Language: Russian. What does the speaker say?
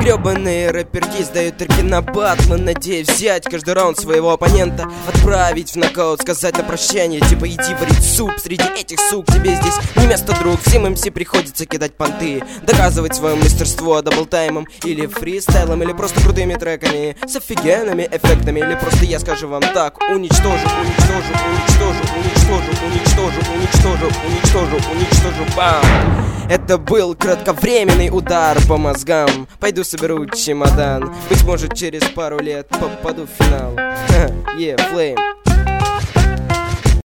Гребаные рэперки сдают треки на батлы, надеясь взять каждый раунд своего оппонента, отправить в нокаут, сказать на прощание, типа иди варить суп. Среди этих сук тебе здесь не место, друг. Всем МС приходится кидать понты, доказывать свое мастерство даблтаймом или фристайлом, или просто крутыми треками с офигенными эффектами, или просто я скажу вам так: уничтожу, уничтожу, уничтожу, уничтожу, уничтожу, уничтожу, уничтожу, уничтожу, бам! Это был кратковременный удар по мозгам. Пойду соберу чемодан, быть может через пару лет попаду в финал. Yeah, Flame.